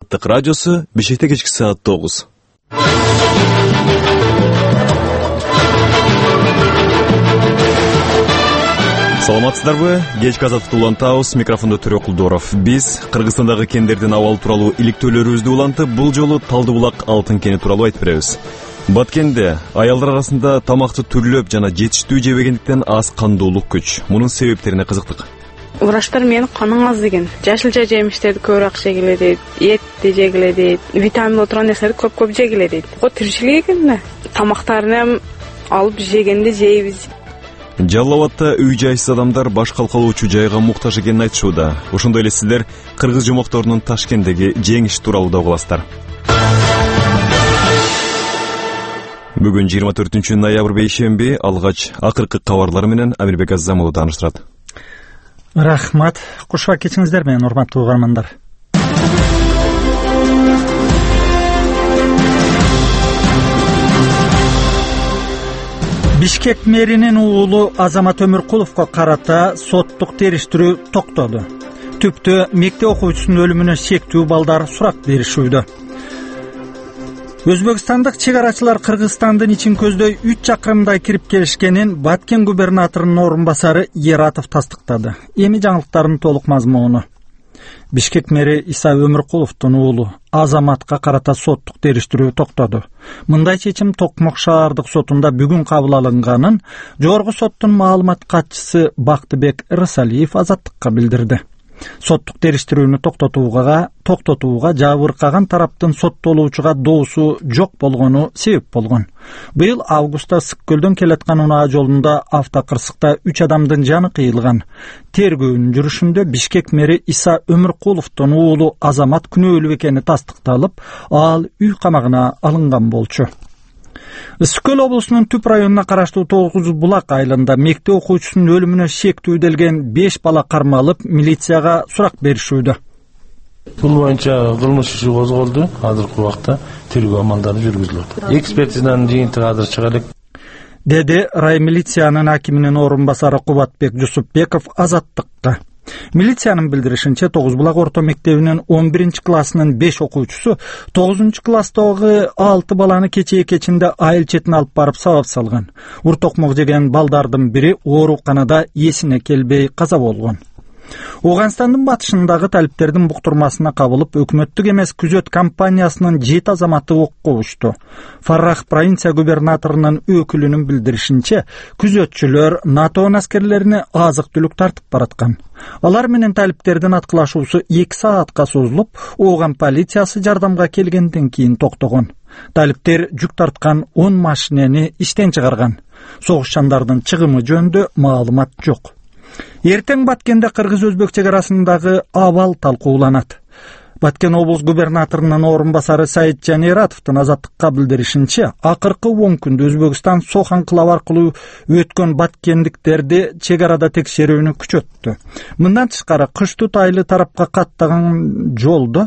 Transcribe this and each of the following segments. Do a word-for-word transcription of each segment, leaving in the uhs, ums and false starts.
Азаттык радиосу, Бишкекте кечки саат тогуз. Саламатсыздарбы? Кечки Азаттыкты улантабыз, микрофондо Төрө Кулдоров. Биз Кыргызстандагы кендердин абалы тууралуу иликтөөлөрүбүздү улантып, бул жолу Талды булак алтын кени тууралуу айтып беребиз. Баткенде аялдар арасында тамакты түрлөп жана жетиштүү жебегендиктен аз кандуулук күч. Мунун себептерине кызыктык. Врачтар мен каның аз деген. Жашылча жемиштерди көбүрөөк жегиле дейт, этти жегиле дейт, витамин отурган нерселерди көп-көп жегиле дейт. О тиричилик экен. Тамактарын алып жегенде жейбиз. Жалал Абадта үй-жайсыз адамдар баш калкалоочу жайга муктаж экенин айтышууда. Ошондой эле сиздер кыргыз жомокторунун Ташкенттеги жеңиш тууралуу да угасыздар. Бүгүн жыйырма төртүнчү ноябрь бейшемби, алгач акыркы кабарлар менен Амирбек Азамов тааныштырат. Рахмат. Кушуа кечиңиздер менен, урматтуу угармандар. Бишкек мэринин уулу Азамат Өмүркуловго карата соттук териштирүү токтоду. Түптө мектеп окуучусунун өлүмүнө шектүү балдар сурак беришүүдө. Өзбекстандык чегарачылар Кыргызстандын ичин көздөй үч чакырымдай кирип келишкенин Баткен губернаторунун орун басары Ератов тастыктады. Эми жаңылыктардын толук мазмуну. Бишкек мэри Иса Өмүркуловдун уулу Азаматка карата соттук териштирүү токтоду. Мындай чечим Токмок шаардык сотунда бүгүн кабыл алынганын жогорку соттун маалымат катчысы Бактыбек Рысалиев Азаттыкка билдирди. Соттук териштирүүнү токтотууга токтотууга жабыркаган тараптын соттолуучуга доосу жок болгону себеп болгон. Быйыл августта Ысык-Көлдөн келаткан унаа жолунда автокырсыкта үч адамдын жаны кыйылган. Тергөөнүн жүрүшүндө Бишкек мэри Иса Өмүркуловдун уулу Азамат күнөөлүү экени тастыкталып, ал үй камагына алынган болчу. Ысык-Көл облусунун Түп районуна караштуу тогуз булак айылында мектеп окуучусунун өлүмүнө шектүү делген беш бала кармалып, милицияга сурак беришүүдө. Бул боюнча кылмыш иши козголду. Азыркы убакта тергөө амалдары жүргүзүлөт. Экспертизанын жыйынтыгы азыр чыга элек, деди рай милициянын акиминин орун басары Кубатбек Жусупбеков Азаттыкка. Милициянын билдиришинче, тогуз булак орто мектебинин он биринчи классынын беш окуучусу тогузунчу класстагы алты баланы кечээ кечинде айыл четине алып барып сабап салган. Уртокмок жеген балдардын бири ооруканада эсине келбей каза болгон. Оганстандын батышындагы талиптердин буктурмасына кабылып, өкмөттүк эмес күзөт компаниясынын жети азаматы окко учту. Фаррах провинция губернаторунун өкүлүнүн билдиришинче, күзөтчүлөр НАТОнун аскерлерине азык-түлүк тартып бараткан. Алар менен талиптердин аткылашуусу эки саатка созулуп, Ооган полициясы жардамга келгенден кийин токтогон. Талиптер жүк тарткан он машинени иштен чыгарган. Согушчандардын чыгымы жөнүндө маалымат жок. Эртең Баткенде кыргыз-өзбек чегарасындагы абал талкууланат. Баткен облус губернаторунун орун басары Саитжан Ератовдун Азаттыкка билдиришинче, акыркы он күндө Өзбекстан Соханклав аркылуу өткөн баткендиктерди чегарада текшерүүнү күчөттү. Мындан тышкары, Кыштут айылы тарапка каттаган жолдо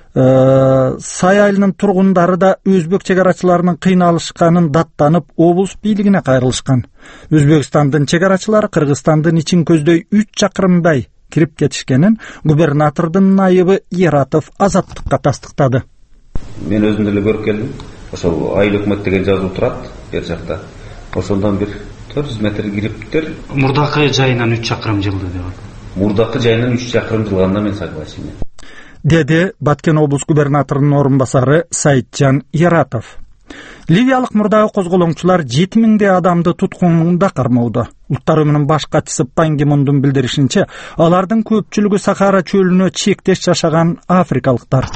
Сай айылынын тургундары да өзбек чегарачыларынын кыйналышканын даттанып, облус бийлигине кайрылышкан. Өзбекстандын чегарачылары Кыргызстандын ичин көздөй үч чакырымдай кирип кетишкенин губернатордун найыбы Ератов Азаттыкка тастыктады. Мен өзүм деле көрүп келдим. Ошол айыл өкмөт деген жазуу турат бер жакта. Ошондон бир төрт жүз метр кириптир. Мурдакы жайынан үч чакырым жылды деп. Мурдакы жайынан үч чакырым жылганда мен согласен. Деди Баткен облус губернаторунун орун басары Саитжан Ератов. Ливиялык мурдагы козголоңчулар жети миңдей адамды туткунда кармоодо. Улуттар өмүнүн баш катчысы Пан Ги Мундун билдиришинче, алардын көпчүлүгү Сахара чөлүнө чектеш жашаган африкалыктар.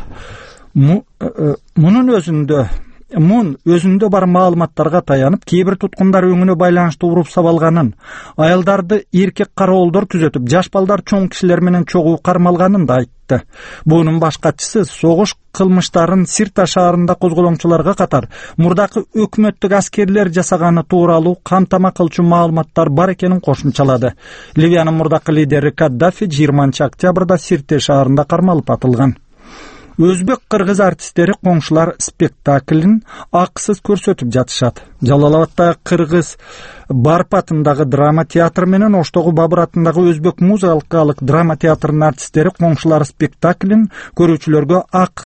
Мунун өзүндө Мун өзүндө бар маалыматтарга таянып, кээ бир туткундар өңүнө байланыштуу уруп сабалганын, аялдарды эркек кароолдор күзөтүп, жаш балдар чоң кишилер менен чогуу кармалганын да айтты. Бунун баш катчысы согуш кылмыштарын Сирта шаарында козголоңчуларга катар мурдакы өкмөттүк аскерлер жасаганы тууралуу камтама кылчу маалыматтар бар экенин кошумчалады. Ливиянын мурдакы лидери Каддафи жыйырманчы октябрда Сирте шаарында кармалып атылган. Өзбек-кыргыз артисттери коңшулар спектаклин акысыз көрсөтүп жатышат. Жалал Абадта кыргыз Барп атындагы драма театр менен Оштогу Бабыр атындагы өзбек музыкалык драма театрынын артисттери коңшулар спектаклин көрүүчүлөргө ак